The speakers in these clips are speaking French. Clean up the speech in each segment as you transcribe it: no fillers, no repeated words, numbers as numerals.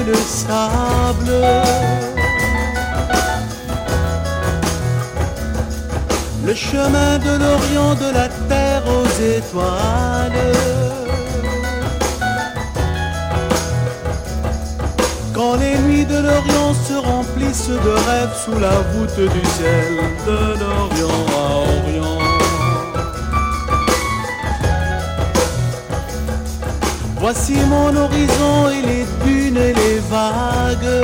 le sable. Le chemin de l'Orient, de la terre aux étoiles. Quand les nuits de l'Orient se remplissent de rêves sous la voûte du ciel, de l'Orient à Orient. Voici mon horizon et les dunes et les vagues.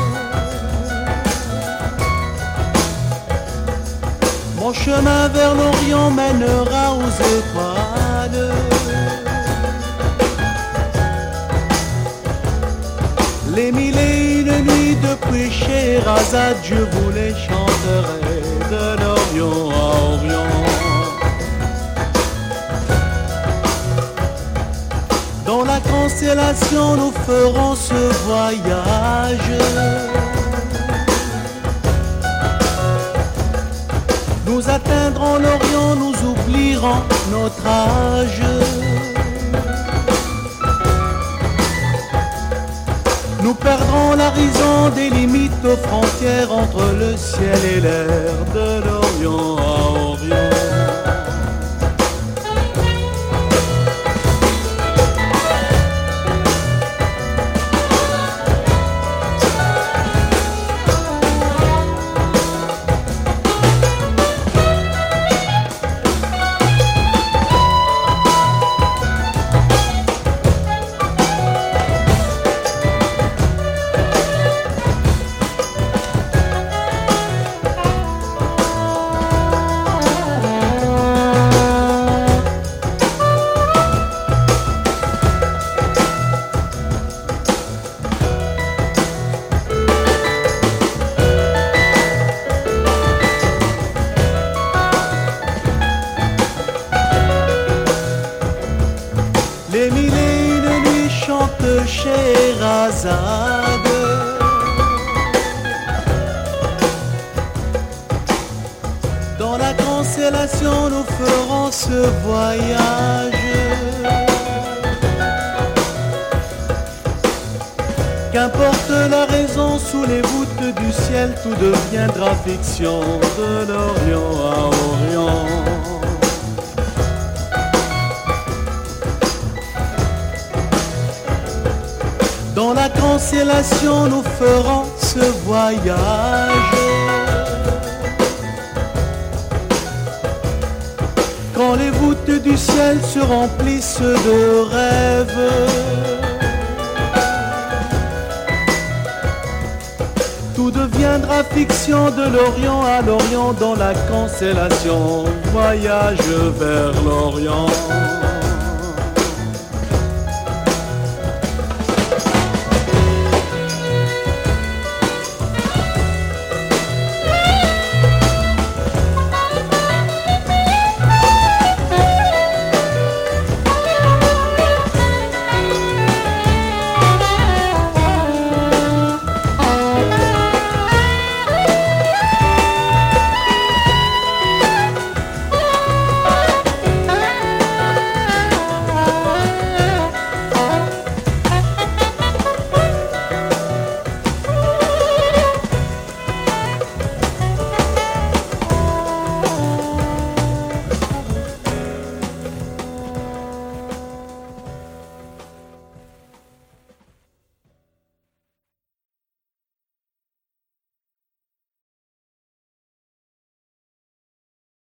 Mon chemin vers l'Orient mènera aux étoiles. Les mille et une nuits depuis Scheherazade, je vous les chanterai de l'Orient à Orient. Dans la constellation, nous ferons ce voyage. Nous atteindrons l'Orient, nous oublierons notre âge. Nous perdrons l'horizon des limites aux frontières entre le ciel et l'air, de l'Orient à Orient. Les mille et une nuits chantent Scheherazade. Dans la constellation, nous ferons ce voyage. Qu'importe la raison, sous les voûtes du ciel, tout deviendra fiction, de l'Orient à Orient. Dans la constellation, nous ferons ce voyage. Quand les voûtes du ciel se remplissent de rêves, tout deviendra fiction, de l'Orient à l'Orient. Dans la constellation, voyage vers l'Orient.